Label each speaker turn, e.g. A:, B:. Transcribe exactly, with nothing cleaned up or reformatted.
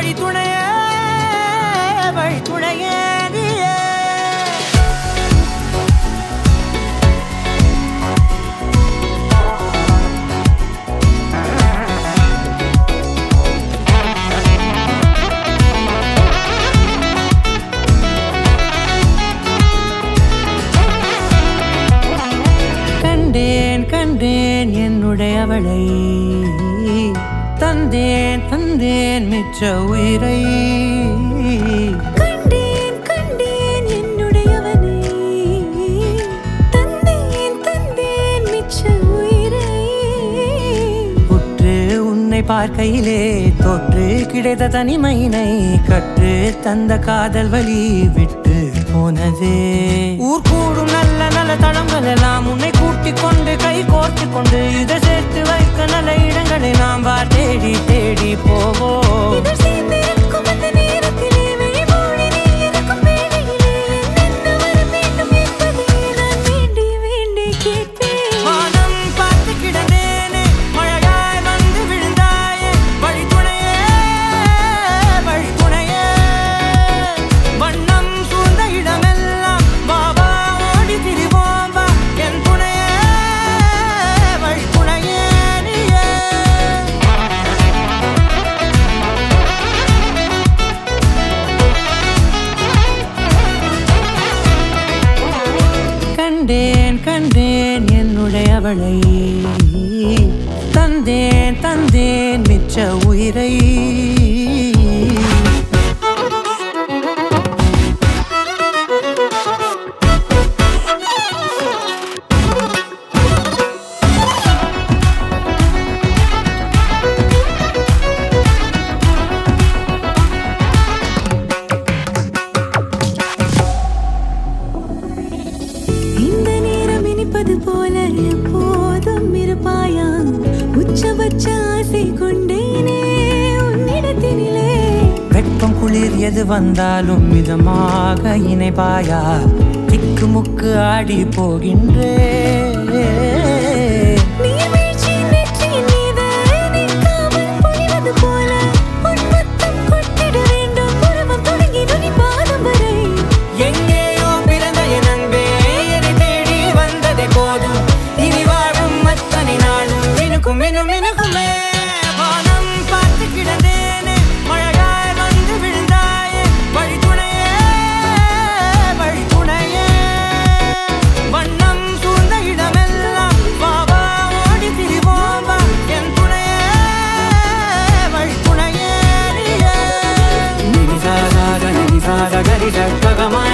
A: வழி துணையே வழி துணையே கண்டேன் கண்டேன் என்னுடைய அவளை தந்தேன் தந்தேன் மிச்ச உயிரை
B: கண்டேன் கண்டேன் என்னுடையவனை தந்தேன் தந்தேன் மிச்ச உயிரை
A: உற்று உன்னை பார்க்கையிலே தொற்று கிடைத்த தனிமையினை கற்று தந்த காதல் வழி விட்டு போனதே ஊர் கூடும் நல்ல நல்ல தளங்கள் எல்லாம் உன்னை கூட்டிக் கொண்டு கை கோர்த்து கொண்டு இதை சேர்த்து வைக்க நல்ல இடங்களை நாம் வா தேடி தேடி போவோம் கண்டேன் கண்டேன் என்னுடைய அவளை தந்தேன் தந்தேன் மிச்ச உயிரை
B: போல எப்போதும் இருப்பாயா உச்சபட்ச ஆசை கொண்டேனே உன்னிடத்தினிலே
A: வெப்பம் குளிர் எது வந்தாலும் மிதமாக இணைப்பாயா திக்கு முக்கு ஆடி போகின்றே Gari